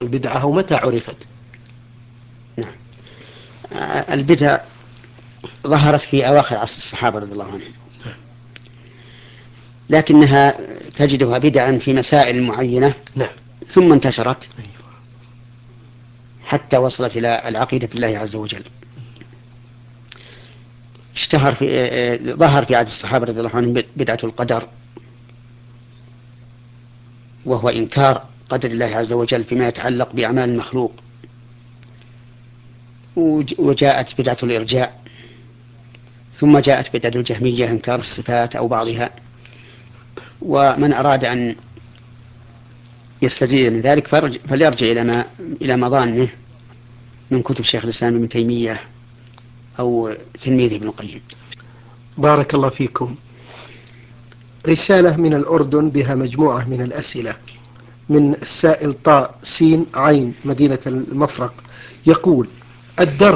البدعة ومتى عرفت؟ نعم. البدع ظهرت في أواخر عصر الصحابة رضي الله عنهم، لكنها تجدها بدعا في مسائل معينة. نعم. ثم انتشرت أيوة. حتى وصلت إلى العقيدة بالله عز وجل. اشتهر ظهر في عهد الصحابة رضي الله عنهم بدعة القدر، وهو إنكار قدر الله عز وجل فيما يتعلق بأعمال المخلوق. وجاءت بدعة الإرجاء، ثم جاءت بدعة الجهمية إنكار الصفات أو بعضها. ومن أراد أن يستزيد من ذلك فليرجع إلى مظانه من كتب شيخ الإسلام ابن تيمية أو تلميذه ابن القيم. بارك الله فيكم. رسالة من الأردن بها مجموعة من الأسئلة من السائل طاء سين عين مدينة المفرق، يقول: الدرس